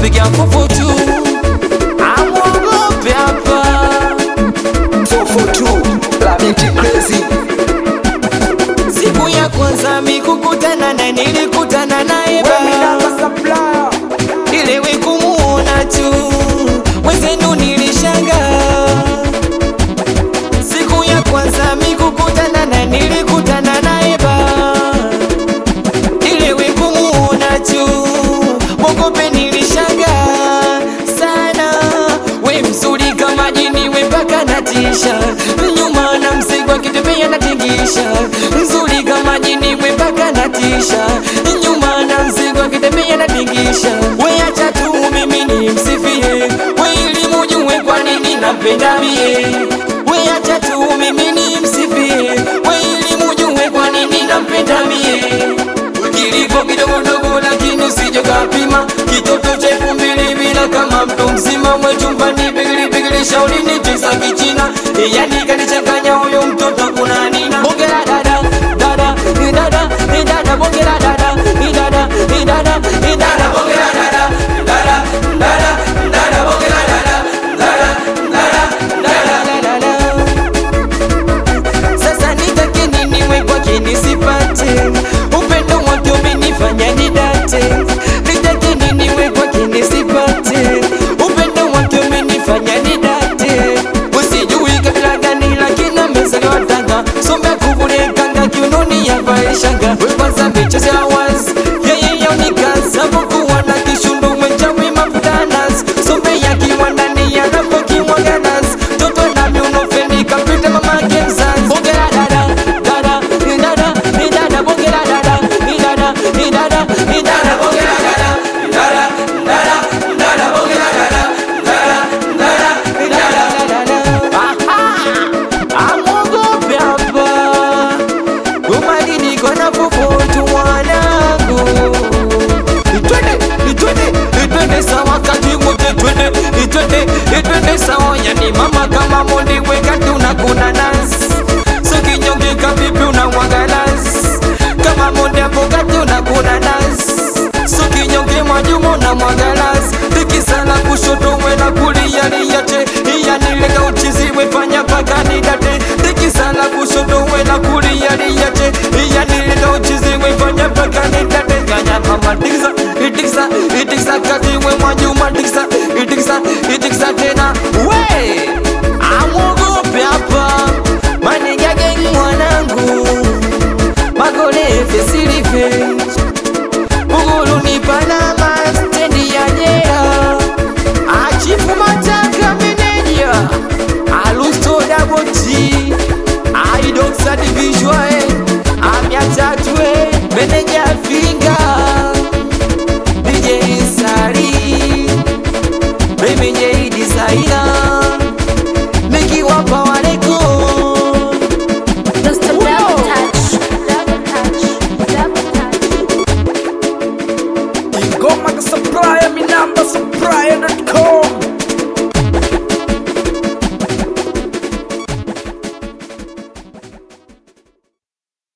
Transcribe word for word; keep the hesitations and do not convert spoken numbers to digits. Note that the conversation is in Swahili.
napiga fufu tu, amwogope hapa Fufu tu, la binti crazy. siku ya kwanza mikukutana na nilikutana naye Supplier. Nilewe kumuona tu wezenu nilishanga. Siku ya kwanza mikukutana na nilikutana naye ba Nilewe kumuona tu mogope nilishanga sana. We mzuri kama jini we mpaka natisha, nyuma na mzigo akitembea natingisha. Mzuri kama jini we mpaka natisha, nyuma na mzigo akitembea natingisha. We acha tu mimi nimsifie, we ili mujue kwa nini nampenda mie. We acha tu mimi nimsifie, we ili mujue kwa nini nampenda mie. Kiliko kidogo dogo lakini usije kapima, kitoto cha elfu mbili bila kama mtu mzima. Mwe chumbani pigili pigili shaulini tisa kichina, yani kanichanganya huyo mtoto kuna nina. Bongera dada dada ni dada ni dada bongera dada ni dada ni dada ni dada bongera dada dada dada dada bongera dada dada dada dada dada. Sasa nitake nini we kwake nisipate, upendo wake umenifanya nidate. Nitake nini we kwake nisipate, upendo wake umenifanya nidate. Usijui kabila gani lakini amezaliwa Tanga, sombe kuvule kanga kiunoni yavae shanga. We kwanza michezo ya wazi yeye yaonikaza, kuwa na kishundo mwenjawi mafutanas. Sombe ya kiwandani yanapokimwaga nazi, toto na miuno fendi kapita mama mzazi. Bongera dada dada ni dada ni dada bongera dada ni dada ni dada ni dada bongera dada ni dada dada dada bongera dada dada dada ni dada dada. Aha, amwogope hapa umadini kona fufu tu mwanangu. Itwende itwende itwende sawa kati wote twende itwende itwende sawa, yani mama kama mondi weka tunakuna nasi. So kinyonge kapipi unamwaga nasi, kama mondi hapo kati unakuna nasi. So kinyonge Mwajuma unamwaga nasi, tikisana kushoto wena kulia liyache. Iya nilega uchizi wefanya paka nidate, tikisana kushoto wena kulia liyache. Iya nilega uchizi wefanya paka nidate. Ganya mama tikisa itikisa itikisa kati we Mwajuma tikisa itikisa itikisa tena. We amwogope hapa maniga gengi mwanangu, magole fesilife Bugulu ni Panama stendi ya jera. Achifu mataka meneja Alusto double G Aidoxa divishwae Amya tatwe meneja finga D J Sari Baby J designer Miki wapa waleko Just a double touch, double touch, double touch. Ingoma ka supplier, mi namba supplier dot com.